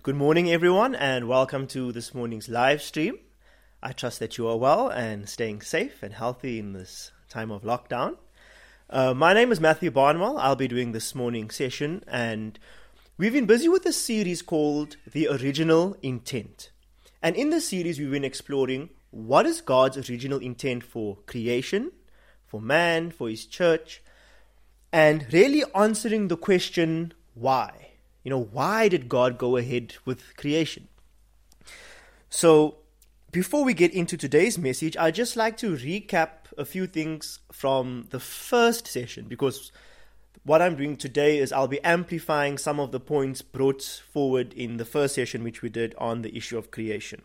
Good morning, everyone, and welcome to this morning's live stream. I trust that you are well and staying safe and healthy in this time of lockdown. My name is Matthew Barnwell. I'll be doing this morning's session, and we've been busy with a series called The Original Intent. And in this series, we've been exploring what is God's original intent for creation, for man, for his church, and really answering the question, why? Why did God go ahead with creation? So, before we get into today's message, I'd just like to recap a few things from the first session, because what I'm doing today is I'll be amplifying some of the points brought forward in the first session, which we did on the issue of creation.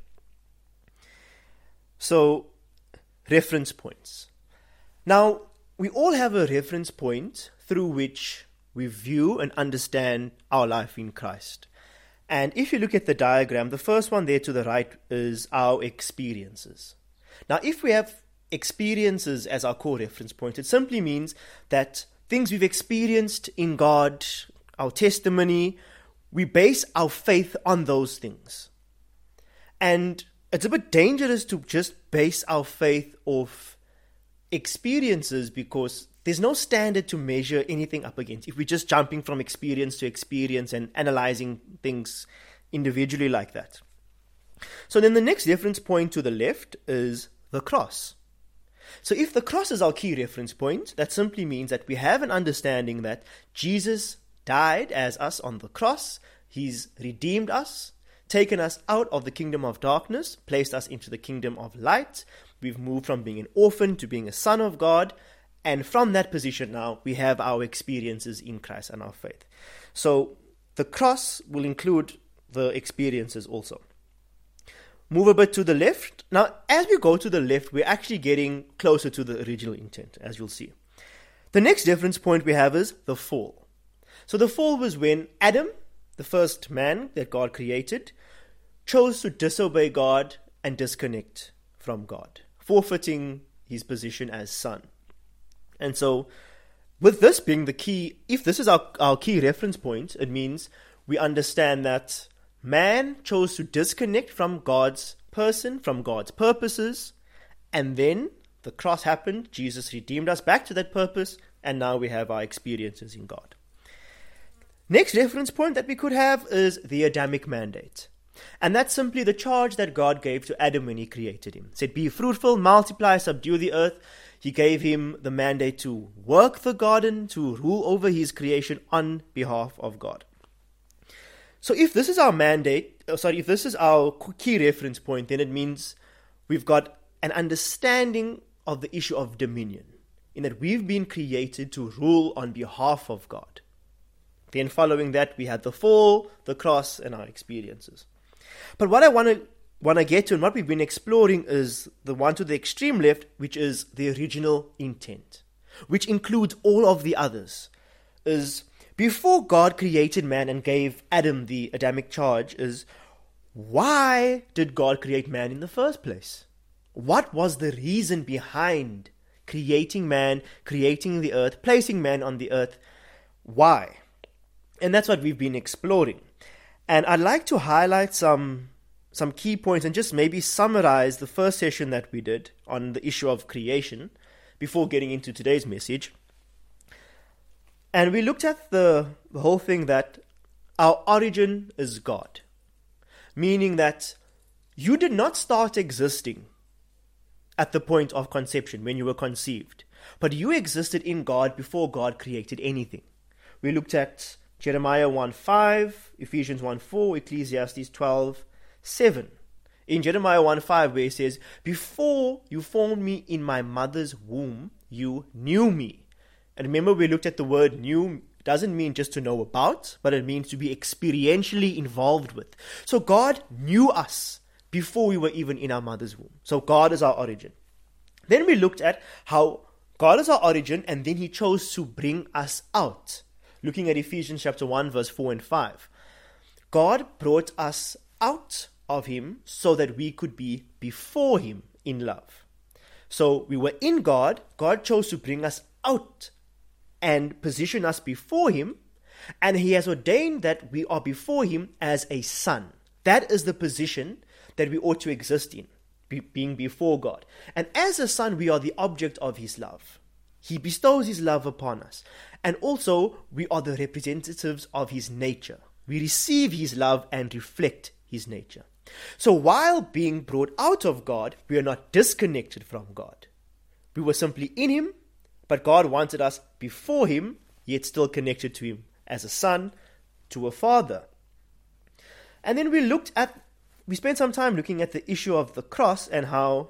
So, reference points. Now, we all have a reference point through which we view and understand our life in Christ. And if you look at the diagram, the first one there to the right is our experiences. Now, if we have experiences as our core reference point, it simply means that things we've experienced in God, our testimony, we base our faith on those things. And it's a bit dangerous to just base our faith off experiences, because there's no standard to measure anything up against if we're just jumping from experience to experience and analyzing things individually like that. So then the next reference point to the left is the cross. So if the cross is our key reference point, that simply means that we have an understanding that Jesus died as us on the cross. He's redeemed us, taken us out of the kingdom of darkness, placed us into the kingdom of light. We've moved from being an orphan to being a son of God. And from that position now, we have our experiences in Christ and our faith. So the cross will include the experiences also. Move a bit to the left. Now, as we go to the left, we're actually getting closer to the original intent, as you'll see. The next reference point we have is the fall. So the fall was when Adam, the first man that God created, chose to disobey God and disconnect from God, forfeiting his position as son. And so, with this being the key, if this is our key reference point, it means we understand that man chose to disconnect from God's person, from God's purposes, and then the cross happened, Jesus redeemed us back to that purpose, and now we have our experiences in God. Next reference point that we could have is the Adamic mandate. And that's simply the charge that God gave to Adam when he created him. He said, be fruitful, multiply, subdue the earth. He gave him the mandate to work the garden, to rule over his creation on behalf of God. So if this is our mandate, if this is our key reference point, then it means we've got an understanding of the issue of dominion, in that we've been created to rule on behalf of God. Then following that, we had the fall, the cross, and our experiences. But what I want to get to, and what we've been exploring, is the one to the extreme left, which is the original intent, which includes all of the others. Is before God created man and gave Adam the Adamic charge, is why did God create man in the first place? What was the reason behind creating man, creating the earth, placing man on the earth? Why? And that's what we've been exploring. And I'd like to highlight some key points and just maybe summarize the first session that we did on the issue of creation before getting into today's message. And we looked at the whole thing that our origin is God, meaning that you did not start existing at the point of conception when you were conceived, but you existed in God before God created anything. We looked at Jeremiah 1:5, Ephesians 1:4, Ecclesiastes 12:7. In Jeremiah 1:5, where it says, before you formed me in my mother's womb, you knew me. And remember, we looked at the word knew doesn't mean just to know about, but it means to be experientially involved with. So God knew us before we were even in our mother's womb. So God is our origin. Then we looked at how God is our origin, and then he chose to bring us out. Looking at Ephesians chapter 1, verse 4 and 5. God brought us out of him so that we could be before him in love. So we were in God. God chose to bring us out and position us before him. And he has ordained that we are before him as a son. That is the position that we ought to exist in, being before God. And as a son, we are the object of his love. He bestows his love upon us. And also, we are the representatives of his nature. We receive his love and reflect his nature. So while being brought out of God, we are not disconnected from God. We were simply in him, but God wanted us before him, yet still connected to him as a son to a father. And then we spent some time looking at the issue of the cross and how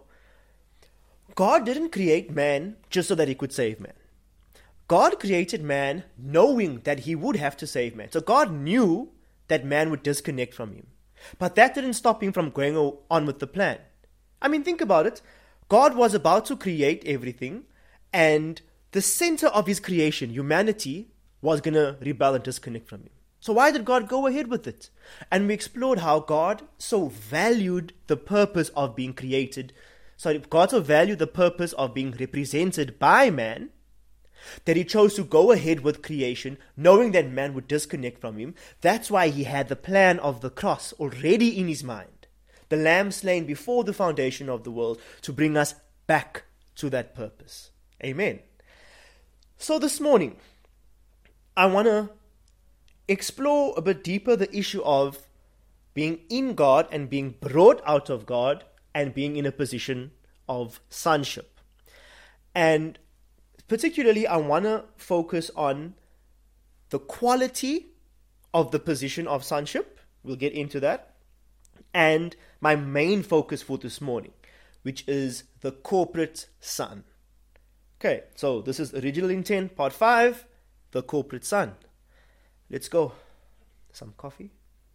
God didn't create man just so that he could save man. God created man knowing that he would have to save man. So God knew that man would disconnect from him. But that didn't stop him from going on with the plan. I mean, think about it. God was about to create everything, and the center of his creation, humanity, was going to rebel and disconnect from him. So why did God go ahead with it? And we explored how God so valued the purpose of being created. So God so valued the purpose of being represented by man, that he chose to go ahead with creation, knowing that man would disconnect from him. That's why he had the plan of the cross already in his mind. The lamb slain before the foundation of the world to bring us back to that purpose. Amen. So this morning, I want to explore a bit deeper the issue of being in God and being brought out of God and being in a position of sonship. And particularly, I want to focus on the quality of the position of sonship. We'll get into that. And my main focus for this morning, which is the corporate son. Okay, so this is Original Intent, Part 5, the corporate son. Let's go. Some coffee.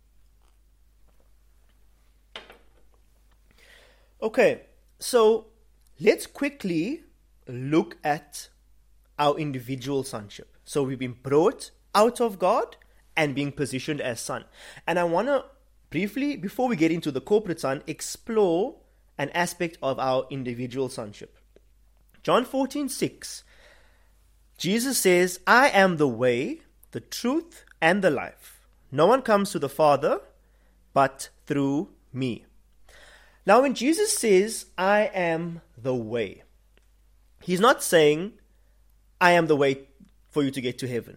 Okay, so let's quickly look at our individual sonship. So we've been brought out of God and being positioned as son. And I want to briefly, before we get into the corporate son, explore an aspect of our individual sonship. John 14:6, Jesus says, I am the way, the truth, and the life. No one comes to the Father but through me. Now when Jesus says, I am the way, he's not saying, I am the way for you to get to heaven.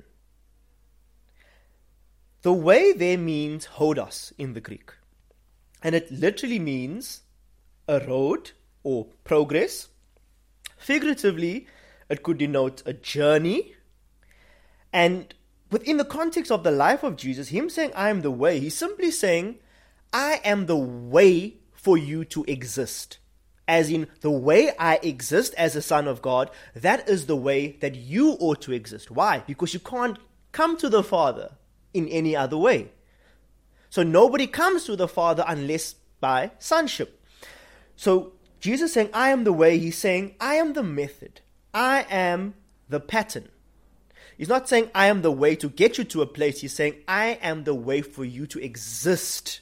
The way there means hodos in the Greek. And it literally means a road or progress. Figuratively, it could denote a journey. And within the context of the life of Jesus, him saying, I am the way, he's simply saying, I am the way for you to exist. As in, the way I exist as a son of God, that is the way that you ought to exist. Why? Because you can't come to the Father in any other way. So nobody comes to the Father unless by sonship. So Jesus saying, I am the way, he's saying, I am the method. I am the pattern. He's not saying, I am the way to get you to a place. He's saying, I am the way for you to exist.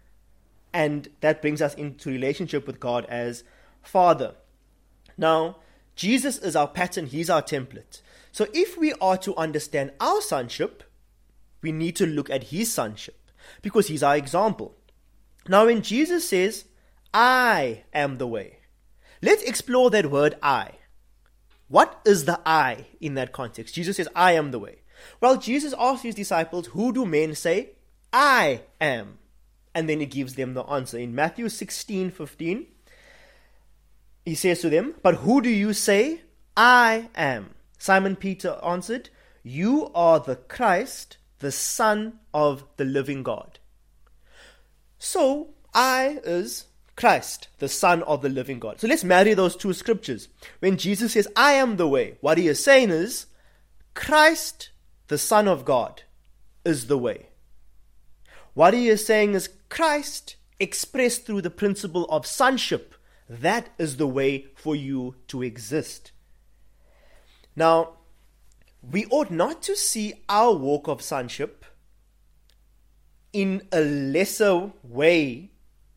And that brings us into relationship with God as Father. Now, Jesus is our pattern. He's our template. So if we are to understand our sonship, we need to look at his sonship because he's our example. Now, when Jesus says, I am the way, let's explore that word I. What is the I in that context? Jesus says, I am the way. Well, Jesus asked his disciples, who do men say I am? And then he gives them the answer. In Matthew 16:15, he says to them, but who do you say I am? Simon Peter answered, you are the Christ, the Son of the living God. So, I is Christ, the Son of the living God. So let's marry those two scriptures. When Jesus says, I am the way, what he is saying is, Christ, the Son of God, is the way. What he is saying is, Christ, expressed through the principle of sonship, that is the way for you to exist. Now, we ought not to see our walk of sonship in a lesser way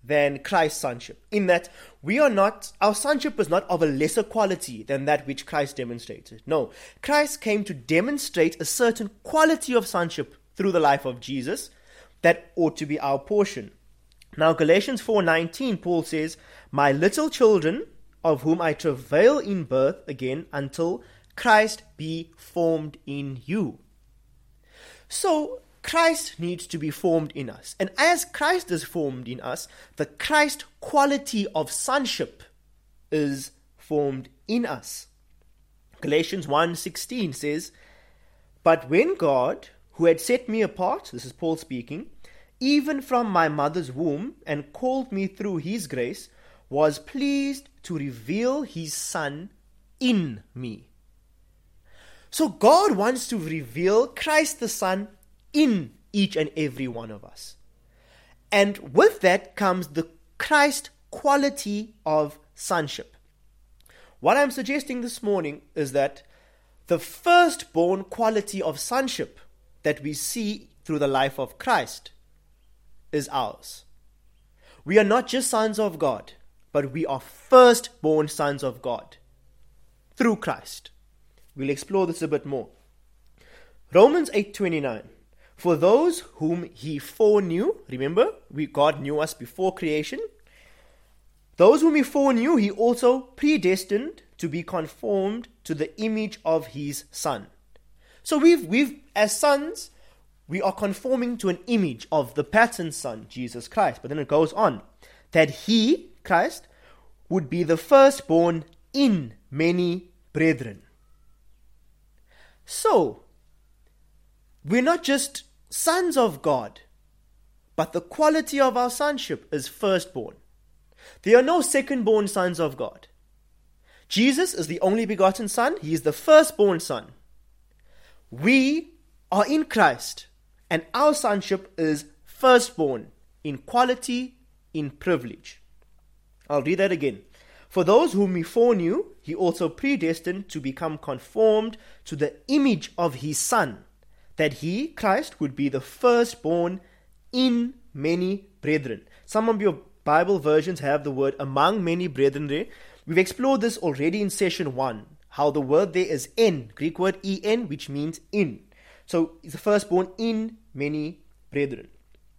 than Christ's sonship, in that our sonship is not of a lesser quality than that which Christ demonstrated. No, Christ came to demonstrate a certain quality of sonship through the life of Jesus that ought to be our portion. Now, Galatians 4:19, Paul says, "My little children, of whom I travail in birth again until Christ be formed in you." So, Christ needs to be formed in us. And as Christ is formed in us, the Christ quality of sonship is formed in us. Galatians 1:16 says, "But when God, who had set me apart," this is Paul speaking, "even from my mother's womb, and called me through his grace, was pleased to reveal his Son in me." So God wants to reveal Christ the Son in each and every one of us. And with that comes the Christ quality of sonship. What I'm suggesting this morning is that the firstborn quality of sonship that we see through the life of Christ is ours. We are not just sons of God, but we are firstborn sons of God through Christ. We'll explore this a bit more. Romans 8:29. "For those whom he foreknew," remember, God knew us before creation. "Those whom he foreknew, he also predestined to be conformed to the image of his Son." So we've as sons, we are conforming to an image of the pattern Son, Jesus Christ. But then it goes on, that he, Christ, would be the firstborn in many brethren. So, we're not just sons of God, but the quality of our sonship is firstborn. There are no secondborn sons of God. Jesus is the only begotten Son. He is the firstborn Son. We are in Christ, and our sonship is firstborn in quality, in privilege. I'll read that again. "For those whom he foreknew, he also predestined to become conformed to the image of his Son, that he, Christ, would be the firstborn in many brethren." Some of your Bible versions have the word "among many brethren" there. We've explored this already in session 1, how the word there is en, Greek word en, which means in. So it's the firstborn in many brethren.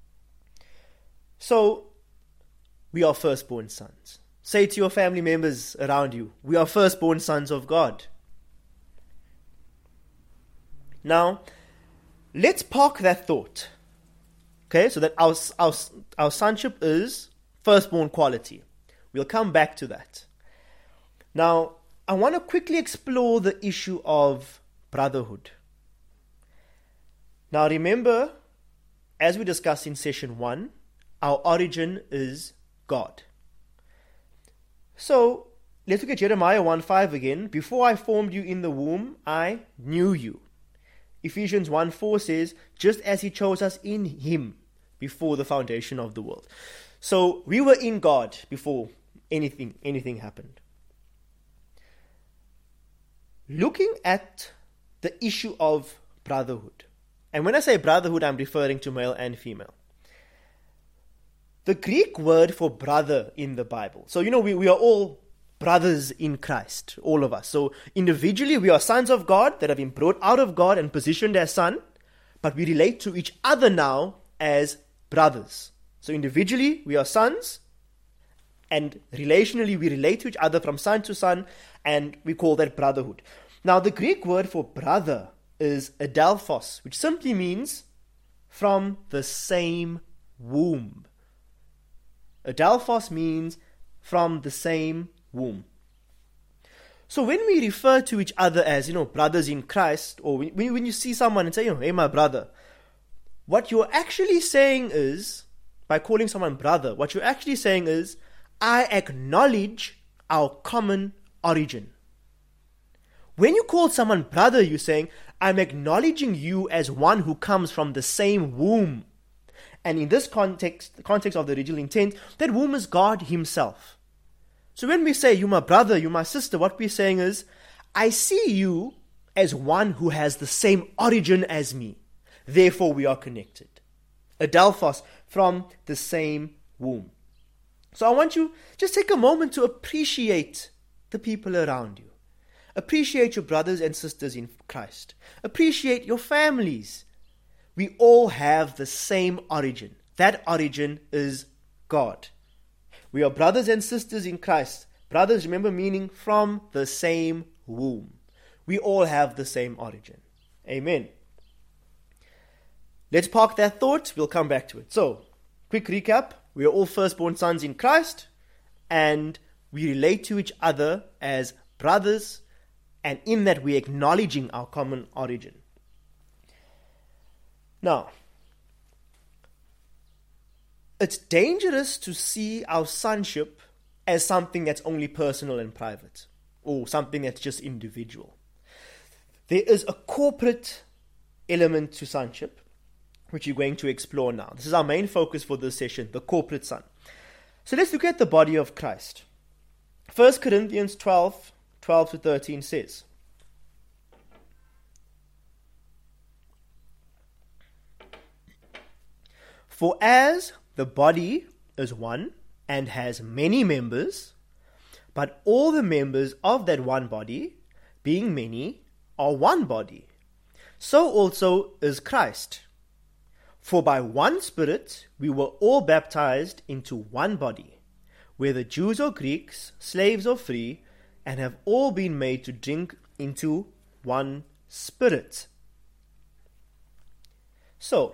So we are firstborn sons. Say to your family members around you, we are firstborn sons of God. Now, let's park that thought. Okay, so that our sonship is firstborn quality. We'll come back to that. Now, I want to quickly explore the issue of brotherhood. Now, remember, as we discussed in session 1, our origin is God. So, let's look at Jeremiah 1:5 again. "Before I formed you in the womb, I knew you." Ephesians 1:4 says, "Just as he chose us in him before the foundation of the world." So we were in God before anything happened. Looking at the issue of brotherhood, and when I say brotherhood, I'm referring to male and female. The Greek word for brother in the Bible. So, we are all brothers in Christ, all of us. So individually, we are sons of God that have been brought out of God and positioned as son, but we relate to each other now as brothers. So individually, we are sons, and relationally, we relate to each other from son to son, and we call that brotherhood. Now, the Greek word for brother is adelphos, which simply means from the same womb. Adelphos means from the same womb. So when we refer to each other as, brothers in Christ, or when you see someone and say, "Hey, my brother," what you're actually saying is, by calling someone brother, what you're actually saying is, I acknowledge our common origin. When you call someone brother, you're saying, I'm acknowledging you as one who comes from the same womb. And in this context, the context of the original intent, that womb is God himself. So when we say, "You my brother, you my sister," what we're saying is, I see you as one who has the same origin as me. Therefore, we are connected. Adelphos, from the same womb. So I want you just take a moment to appreciate the people around you. Appreciate your brothers and sisters in Christ. Appreciate your families. We all have the same origin. That origin is God. We are brothers and sisters in Christ. Brothers, remember, meaning from the same womb. We all have the same origin. Amen. Let's park that thought. We'll come back to it. So, quick recap. We are all firstborn sons in Christ, and we relate to each other as brothers, and in that we're acknowledging our common origin. Now, it's dangerous to see our sonship as something that's only personal and private, or something that's just individual. There is a corporate element to sonship, which we're going to explore now. This is our main focus for this session, the corporate son. So let's look at the body of Christ. 1 Corinthians 12 to 13 says, "For as the body is one and has many members, but all the members of that one body, being many, are one body, so also is Christ. For by one Spirit we were all baptized into one body, whether Jews or Greeks, slaves or free, and have all been made to drink into one Spirit." So,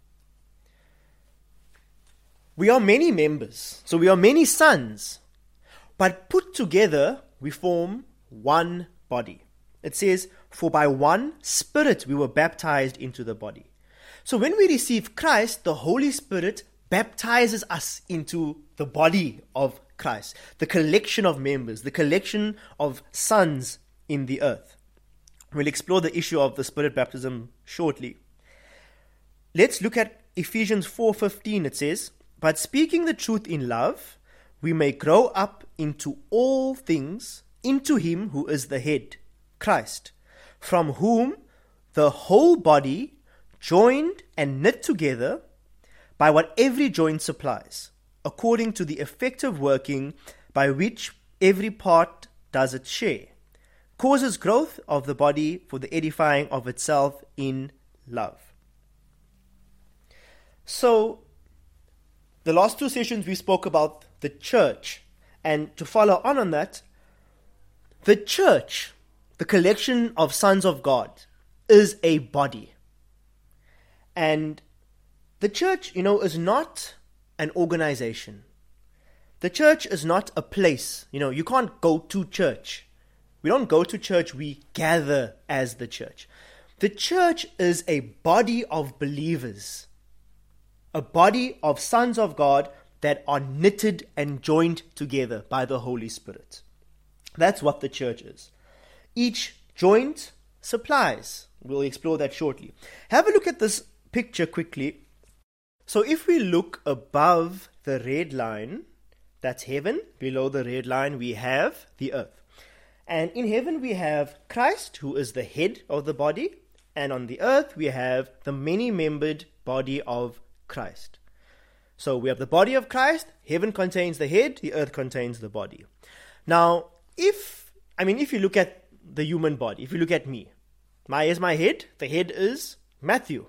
we are many members, so we are many sons, but put together we form one body. It says, "For by one Spirit we were baptized into the body." So when we receive Christ, the Holy Spirit baptizes us into the body of Christ, the collection of members, the collection of sons in the earth. We'll explore the issue of the Spirit baptism shortly. Let's look at Ephesians 4:15. It says, "But speaking the truth in love, we may grow up into all things, into Him who is the head, Christ, from whom the whole body, joined and knit together by what every joint supplies, according to the effective working by which every part does its share, causes growth of the body for the edifying of itself in love." So, the last two sessions we spoke about the church, and to follow on that, the church, the collection of sons of God, is a body. And the church, is not an organization. The church is not a place. You can't go to church. We don't go to church, we gather as the church. The church is a body of believers, a body of sons of God that are knitted and joined together by the Holy Spirit. That's what the church is. Each joint supplies. We'll explore that shortly. Have a look at this picture quickly. So if we look above the red line, that's heaven. Below the red line, we have the earth. And in heaven, we have Christ, who is the head of the body. And on the earth, we have the many-membered body of Christ. So we have the body of Christ. Heaven contains the head. The earth contains the body. Now, if you look at the human body, if you look at me, here's my head. The head is Matthew.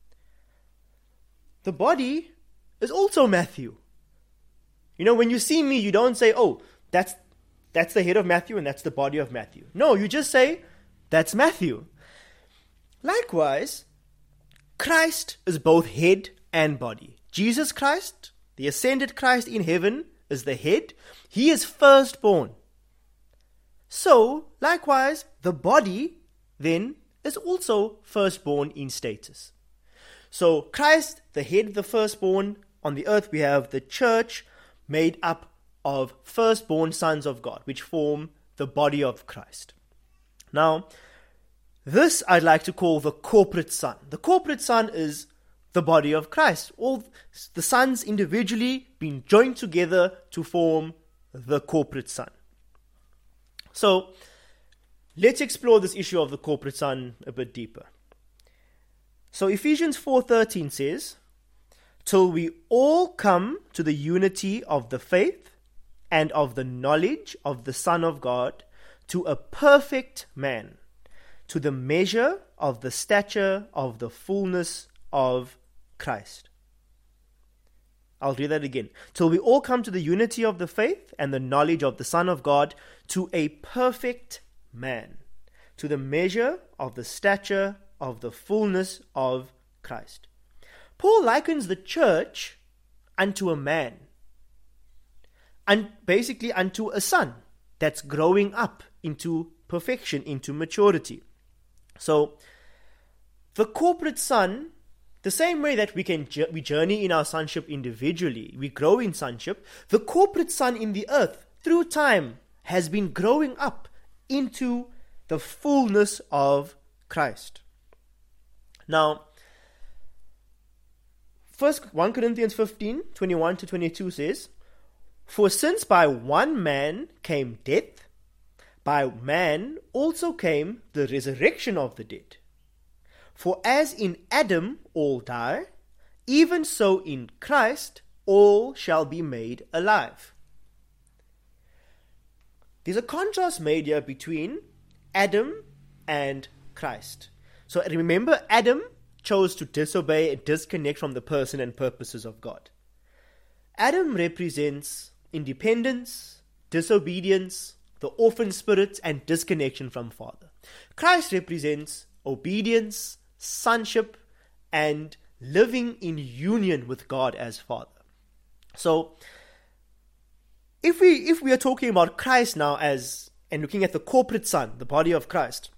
The body is also Matthew. When you see me, you don't say, "Oh, that's the head of Matthew and that's the body of Matthew." No, you just say, "That's Matthew." Likewise, Christ is both head and body. Jesus Christ, the ascended Christ in heaven, is the head. He is firstborn. So, likewise, the body then is also firstborn in status. So Christ, the head, the firstborn. On the earth we have the church made up of firstborn sons of God, which form the body of Christ. Now, this I'd like to call the corporate son. The corporate son is the body of Christ. All the sons individually being joined together to form the corporate son. So, let's explore this issue of the corporate son a bit deeper. So Ephesians 4:13 says, till we all come to the unity of the faith and of the knowledge of the Son of God, to a perfect man, to the measure of the stature of the fullness of Christ. I'll read that again. Till we all come to the unity of the faith and the knowledge of the Son of God, to a perfect man, to the measure of the stature of the fullness of Christ. Paul likens the church unto a man, and basically unto a son that's growing up into perfection, into maturity. So, the corporate son, the same way that we journey in our sonship individually, we grow in sonship, the corporate son in the earth, through time, has been growing up into the fullness of Christ. Now, 1 Corinthians 15, 21 to 22 says, "For since by one man came death, by man also came the resurrection of the dead. For as in Adam all die, even so in Christ all shall be made alive." There's a contrast made here between Adam and Christ. So remember, Adam chose to disobey and disconnect from the person and purposes of God. Adam represents independence, disobedience, the orphan spirit, and disconnection from Father. Christ represents obedience, sonship, and living in union with God as Father. So, if we are talking about Christ now and looking at the corporate Son, the body of Christ,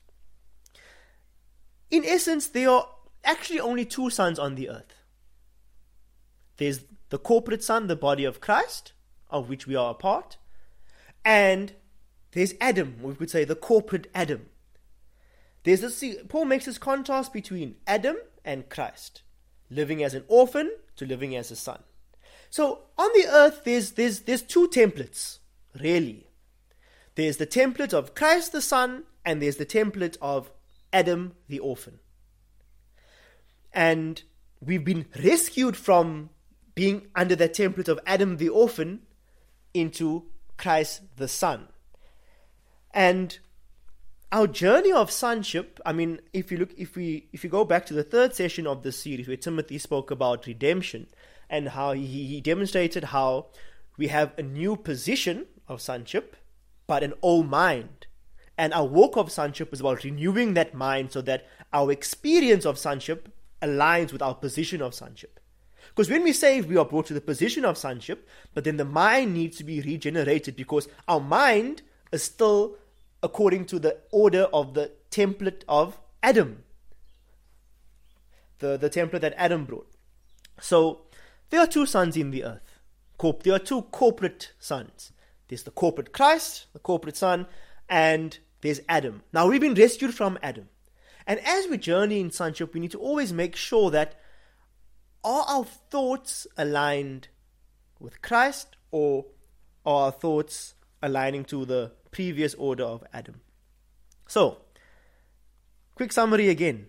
in essence, there are actually only two sons on the earth. There's the corporate Son, the body of Christ, of which we are a part, and there's Adam, we could say the corporate Adam. Paul makes this contrast between Adam and Christ, living as an orphan to living as a son. So on the earth, there's two templates, really. There's the template of Christ the Son, and there's the template of Adam the orphan. And we've been rescued from being under the template of Adam the orphan into Christ the Son. And our journey of sonship, I mean, if you go back to the third session of this series where Timothy spoke about redemption and how he demonstrated how we have a new position of sonship, but an old mind. And our walk of sonship is about renewing that mind so that our experience of sonship aligns with our position of sonship. Because when we say we are brought to the position of sonship, but then the mind needs to be regenerated because our mind is still according to the order of the template of Adam. The template that Adam brought. So, there are two sons in the earth. There are two corporate sons. There's the corporate Christ, the corporate Son, and there's Adam. Now, we've been rescued from Adam. And as we journey in sonship, we need to always make sure that are our thoughts aligned with Christ, or are our thoughts aligning to the previous order of Adam? So, quick summary again.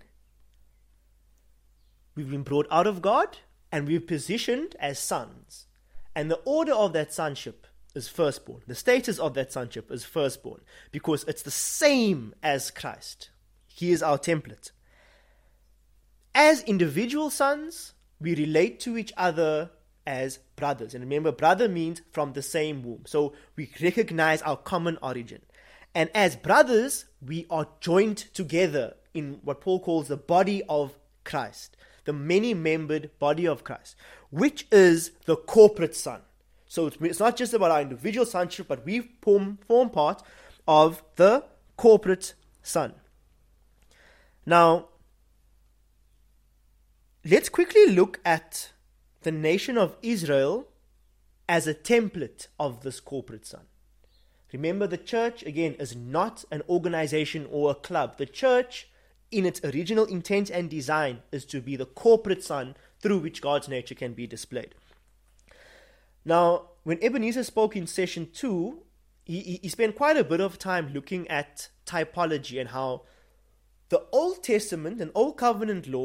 We've been brought out of God and we're positioned as sons. And the order of that sonship is firstborn. The status of that sonship is firstborn because it's the same as Christ. He is our template. As individual sons, we relate to each other as brothers. And remember, brother means from the same womb. So we recognize our common origin. And as brothers, we are joined together in what Paul calls the body of Christ, the many-membered body of Christ, which is the corporate Son. So it's not just about our individual sonship, but we form part of the corporate Son. Now, let's quickly look at the nation of Israel as a template of this corporate Son. Remember, the church, again, is not an organization or a club. The church, in its original intent and design, is to be the corporate Son through which God's nature can be displayed. Now, when Ebenezer spoke in session 2, he spent quite a bit of time looking at typology and how the Old Testament and Old Covenant law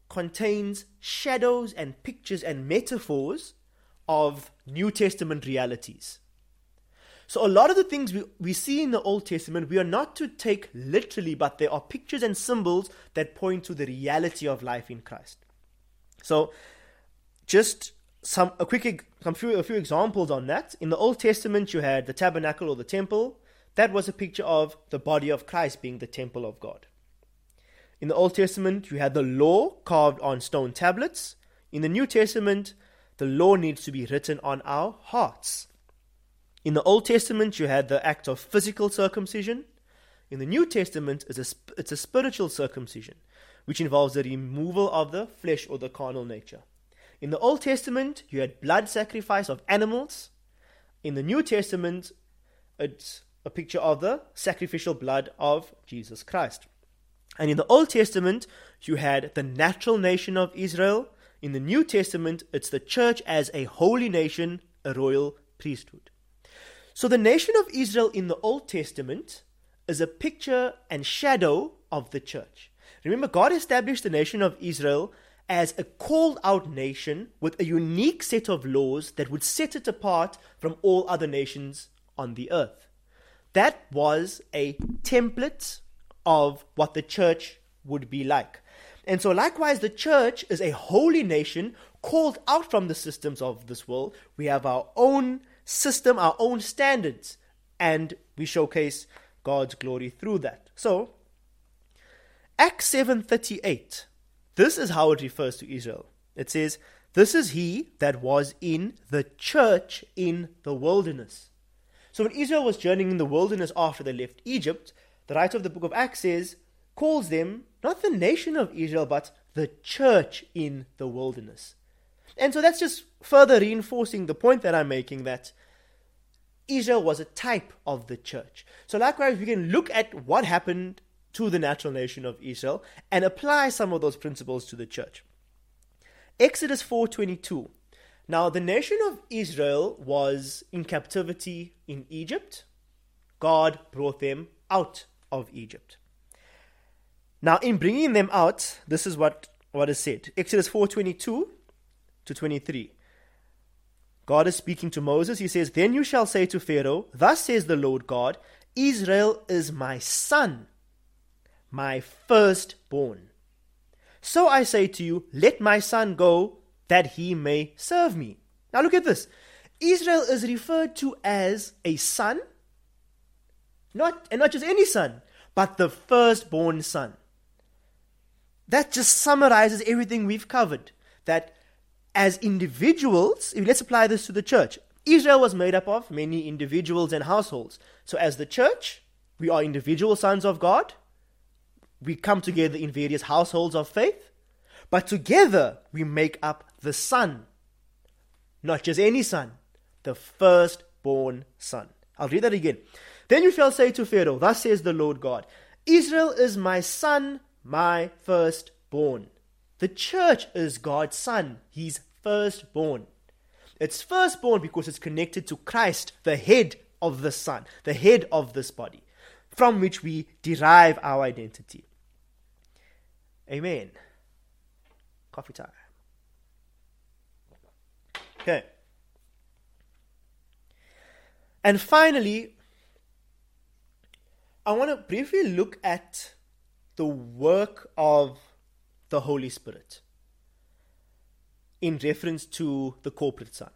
contains shadows and pictures and metaphors of New Testament realities. So a lot of the things we see in the Old Testament, we are not to take literally, but there are pictures and symbols that point to the reality of life in Christ. So just a few examples on that. In the Old Testament, you had the tabernacle or the temple. That was a picture of the body of Christ being the temple of God. In the Old Testament, you had the law carved on stone tablets. In the New Testament, the law needs to be written on our hearts. In the Old Testament, you had the act of physical circumcision. In the New Testament, it's a spiritual circumcision, which involves the removal of the flesh or the carnal nature. In the Old Testament, you had blood sacrifice of animals. In the New Testament, it's a picture of the sacrificial blood of Jesus Christ. And in the Old Testament, you had the natural nation of Israel. In the New Testament, it's the church as a holy nation, a royal priesthood. So the nation of Israel in the Old Testament is a picture and shadow of the church. Remember, God established the nation of Israel as a called out nation with a unique set of laws that would set it apart from all other nations on the earth. That was a template of what the church would be like. And so likewise, the church is a holy nation called out from the systems of this world. We have our own system, our own standards, and we showcase God's glory through that. So, Acts 7:38, this is how it refers to Israel. It says, "This is he that was in the church in the wilderness." So when Israel was journeying in the wilderness after they left Egypt, the writer of the book of Acts calls them not the nation of Israel, but the church in the wilderness. And so that's just further reinforcing the point that I'm making, that Israel was a type of the church. So likewise, we can look at what happened to the natural nation of Israel and apply some of those principles to the church. Exodus 4:22. Now, the nation of Israel was in captivity in Egypt. God brought them out of Egypt. Now, in bringing them out, this is what is said. Exodus 4:22 to 23. God is speaking to Moses. He says, "Then you shall say to Pharaoh, thus says the Lord God, Israel is my son, my firstborn. So I say to you, let my son go, that he may serve me." Now look at this. Israel is referred to as a son, not just any son, but the firstborn son. That just summarizes everything we've covered. That as individuals, let's apply this to the church. Israel was made up of many individuals and households. So as the church, we are individual sons of God. We come together in various households of faith. But together, we make up the son. Not just any son, the firstborn son. I'll read that again. "Then you shall say to Pharaoh, thus says the Lord God, Israel is my son, my firstborn." The church is God's son. He's firstborn. It's firstborn because it's connected to Christ, the head of the son, the head of this body, from which we derive our identity. Amen. Coffee time. Okay. And finally, I want to briefly look at the work of the Holy Spirit in reference to the corporate Son.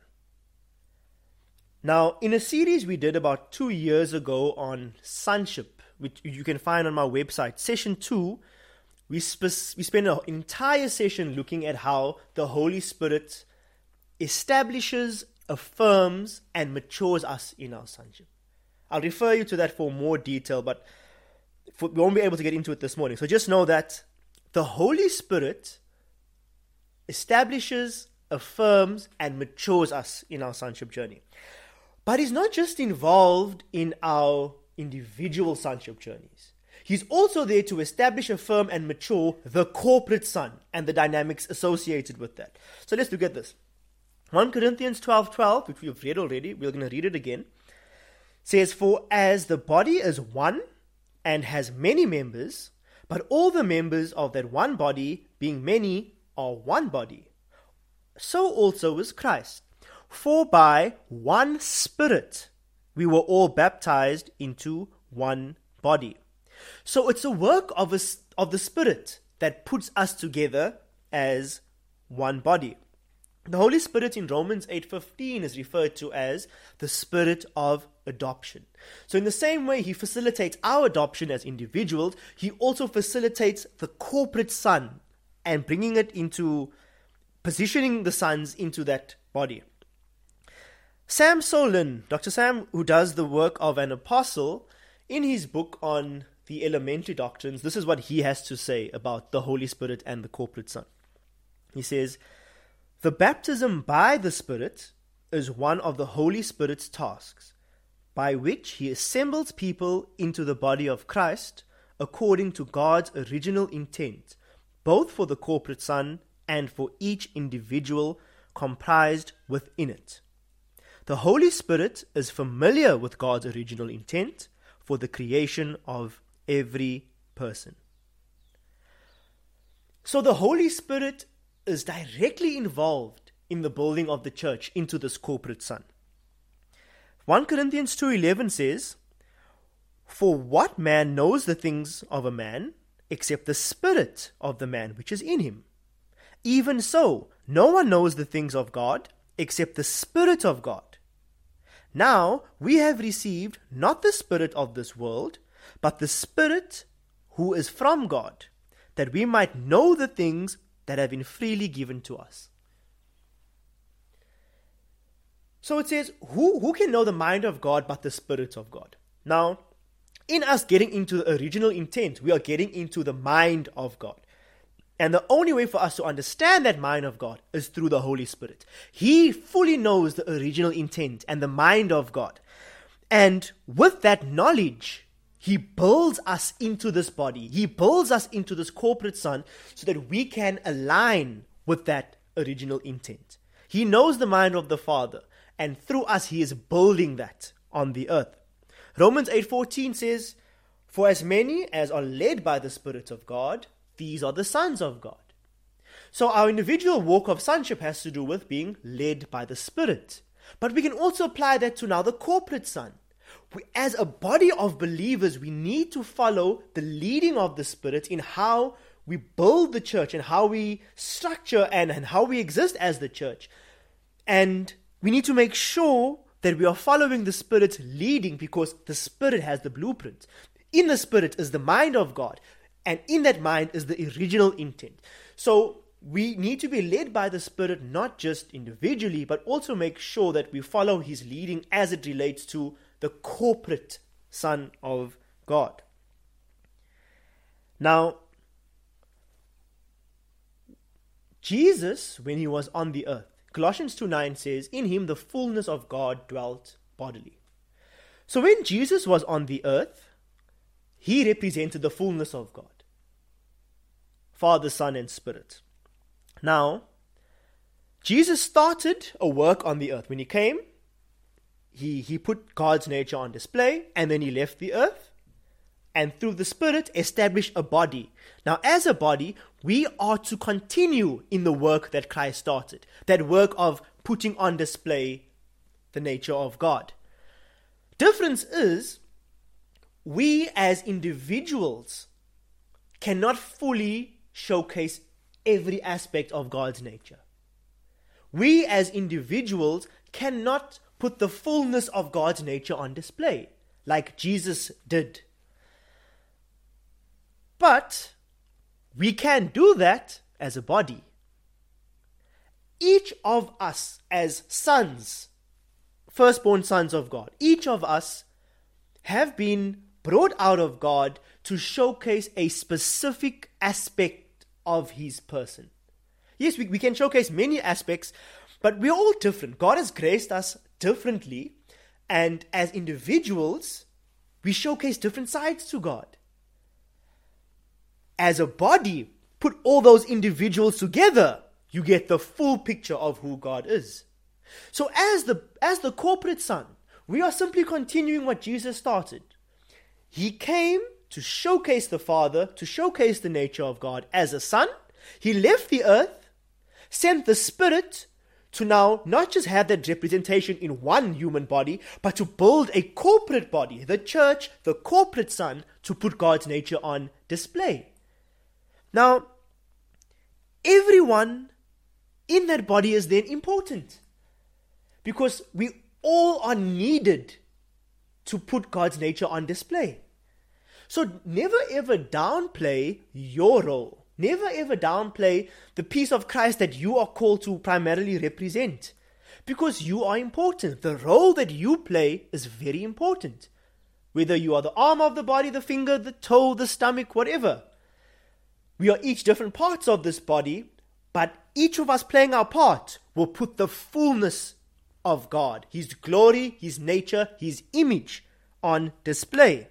Now, in a series we did about 2 years ago on sonship, which you can find on my website, session 2, we spent an entire session looking at how the Holy Spirit establishes, affirms, and matures us in our sonship. I'll refer you to that for more detail, but we won't be able to get into it this morning. So just know that the Holy Spirit establishes, affirms, and matures us in our sonship journey. But He's not just involved in our individual sonship journeys. He's also there to establish, affirm, and mature the corporate Son and the dynamics associated with that. So let's look at this. 1 Corinthians 12:12, which we've read already, we're going to read it again, says, "For as the body is one and has many members, but all the members of that one body, being many, are one body, so also is Christ. For by one Spirit we were all baptized into one body. So it's a work of the Spirit that puts us together as one body. The Holy Spirit in Romans 8:15 is referred to as the Spirit of adoption. So in the same way He facilitates our adoption as individuals, He also facilitates the corporate Son and positioning the sons into that body. Sam Solin, Dr. Sam, who does the work of an apostle, in his book on the elementary doctrines, this is what he has to say about the Holy Spirit and the corporate Son. He says, "The baptism by the Spirit is one of the Holy Spirit's tasks, by which He assembles people into the body of Christ according to God's original intent, both for the corporate Son and for each individual comprised within it. The Holy Spirit is familiar with God's original intent for the creation of every person." So the Holy Spirit is directly involved in the building of the church into this corporate Son. 1 Corinthians 2:11 says, "For what man knows the things of a man, except the spirit of the man which is in him? Even so, no one knows the things of God, except the Spirit of God. Now we have received not the spirit of this world, but the Spirit who is from God, that we might know the things that have been freely given to us." So it says, who can know the mind of God but the Spirit of God? Now, in us getting into the original intent, we are getting into the mind of God. And the only way for us to understand that mind of God is through the Holy Spirit. He fully knows the original intent and the mind of God. And with that knowledge, He builds us into this body. He builds us into this corporate Son so that we can align with that original intent. He knows the mind of the Father, and through us He is building that on the earth. Romans 8:14 says, "For as many as are led by the Spirit of God, these are the sons of God." So our individual walk of sonship has to do with being led by the Spirit. But we can also apply that to now the corporate Son. As a body of believers, we need to follow the leading of the Spirit in how we build the church and how we structure and how we exist as the church. And we need to make sure that we are following the Spirit's leading, because the Spirit has the blueprint. In the Spirit is the mind of God, and in that mind is the original intent. So we need to be led by the Spirit, not just individually, but also make sure that we follow His leading as it relates to the corporate Son of God. Now, Jesus, when He was on the earth, Colossians 2:9 says, "In Him the fullness of God dwelt bodily." So when Jesus was on the earth, He represented the fullness of God, Father, Son, and Spirit. Now, Jesus started a work on the earth. When He came, He put God's nature on display, and then He left the earth, and through the Spirit established a body. Now, as a body, we are to continue in the work that Christ started, that work of putting on display the nature of God. Difference is, we as individuals cannot fully showcase every aspect of God's nature. We as individuals cannot put the fullness of God's nature on display, like Jesus did. But we can do that as a body. Each of us as sons, firstborn sons of God, each of us have been brought out of God to showcase a specific aspect of His person. Yes, we can showcase many aspects, but we're all different. God has graced us differently, and as individuals, we showcase different sides to God. As a body, put all those individuals together, you get the full picture of who God is. So as the corporate Son, we are simply continuing what Jesus started. He came to showcase the Father, to showcase the nature of God as a Son. He left the earth sent the Spirit to now not just have that representation in one human body, but to build a corporate body, the church, the corporate Son, to put God's nature on display. Now, everyone in that body is then important, because we all are needed to put God's nature on display. So never ever downplay your role. Never ever downplay the piece of Christ that you are called to primarily represent, because you are important. The role that you play is very important. Whether you are the arm of the body, the finger, the toe, the stomach, whatever. We are each different parts of this body, but each of us playing our part will put the fullness of God, His glory, His nature, His image on display.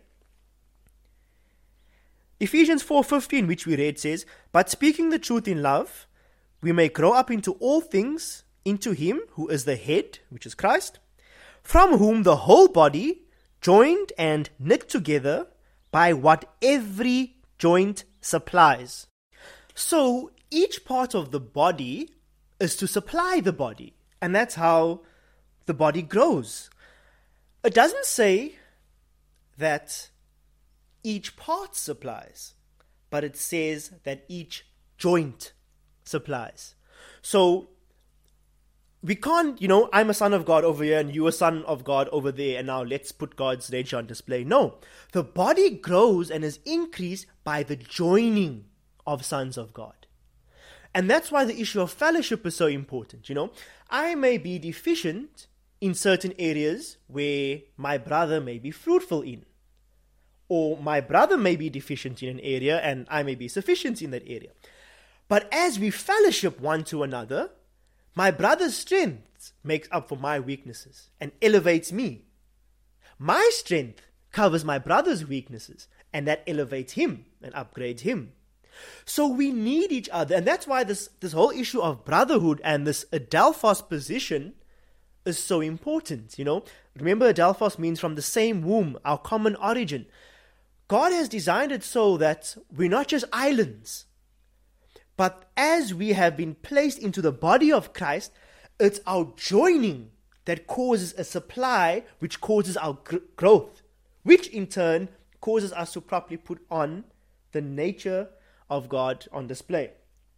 Ephesians 4:15, which we read, says, "But speaking the truth in love, we may grow up into all things, into Him who is the head, which is Christ, from whom the whole body, joined and knit together by what every joint supplies." So each part of the body is to supply the body, and that's how the body grows. It doesn't say that each part supplies, but it says that each joint supplies. So we can't, I'm a son of God over here and you a son of God over there, and now let's put God's nature on display. No, the body grows and is increased by the joining of sons of God. And that's why the issue of fellowship is so important. I may be deficient in certain areas where my brother may be fruitful in. Or my brother may be deficient in an area and I may be sufficient in that area. But as we fellowship one to another, my brother's strength makes up for my weaknesses and elevates me. My strength covers my brother's weaknesses, and that elevates him and upgrades him. So we need each other, and that's why this whole issue of brotherhood and this adelphos position is so important. Remember, adelphos means from the same womb, our common origin. God has designed it so that we're not just islands, but as we have been placed into the body of Christ, it's our joining that causes a supply, which causes our growth, which in turn causes us to properly put on the nature of God on display.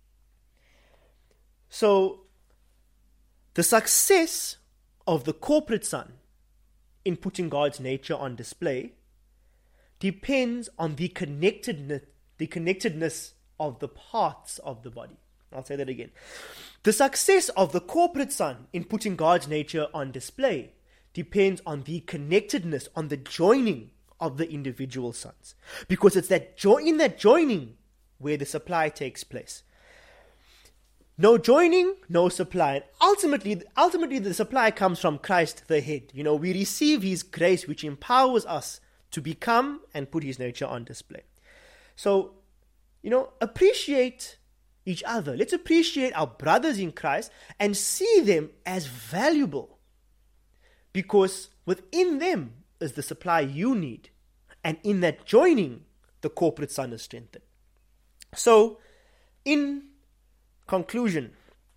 So, the success of the corporate Son in putting God's nature on display depends on the connectedness of the parts of the body. I'll say that again. The success of the corporate Son in putting God's nature on display depends on the connectedness, on the joining of the individual sons. Because it's in that joining where the supply takes place. No joining, no supply. And ultimately the supply comes from Christ the head. We receive His grace, which empowers us to become and put His nature on display. So, appreciate each other. Let's appreciate our brothers in Christ and see them as valuable, because within them is the supply you need. And in that joining, the corporate Son is strengthened. So, in conclusion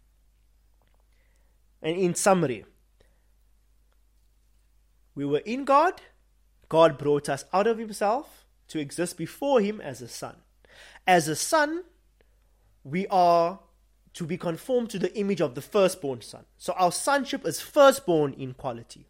and in summary, we were in God. God brought us out of Himself to exist before Him as a son. As a son, we are to be conformed to the image of the firstborn son. So our sonship is firstborn in quality.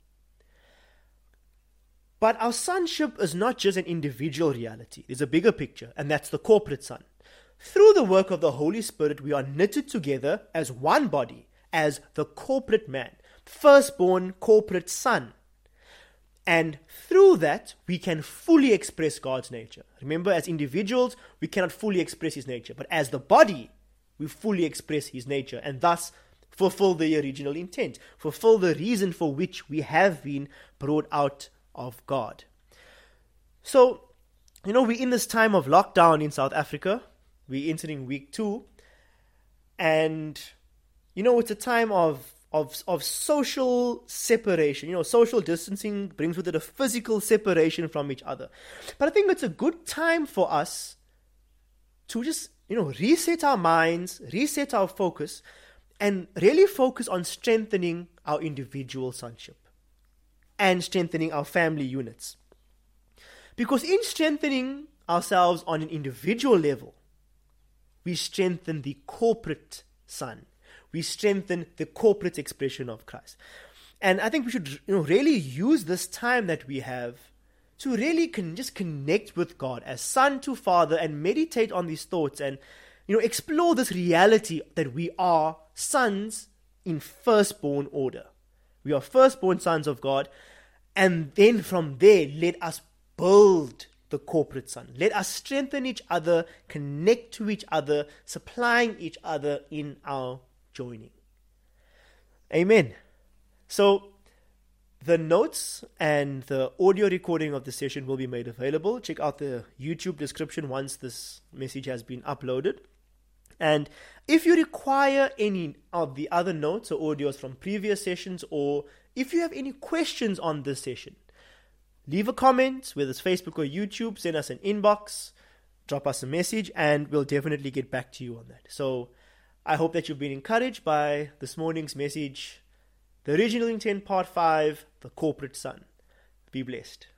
But our sonship is not just an individual reality. There's a bigger picture, and that's the corporate Son. Through the work of the Holy Spirit, we are knitted together as one body, as the corporate man, firstborn corporate son. And through that, we can fully express God's nature. Remember, as individuals, we cannot fully express His nature. But as the body, we fully express His nature and thus fulfill the original intent, fulfill the reason for which we have been brought out of God. So, we're in this time of lockdown in South Africa. We're entering week 2. And, it's a time of social separation. Social distancing brings with it a physical separation from each other. But I think it's a good time for us to just, reset our minds, reset our focus, and really focus on strengthening our individual sonship and strengthening our family units. Because in strengthening ourselves on an individual level, we strengthen the corporate son. We strengthen the corporate expression of Christ. And I think we should really use this time that we have to really just connect with God as son to father and meditate on these thoughts and explore this reality that we are sons in firstborn order. We are firstborn sons of God, and then from there, let us build the corporate son. Let us strengthen each other, connect to each other, supplying each other in our joining. Amen. So, the notes and the audio recording of the session will be made available. Check out the YouTube description once this message has been uploaded. And if you require any of the other notes or audios from previous sessions, or if you have any questions on this session, leave a comment, whether it's Facebook or YouTube, send us an inbox, drop us a message, and we'll definitely get back to you on that. So I hope that you've been encouraged by this morning's message, the original intent, part 5, the corporate son. Be blessed.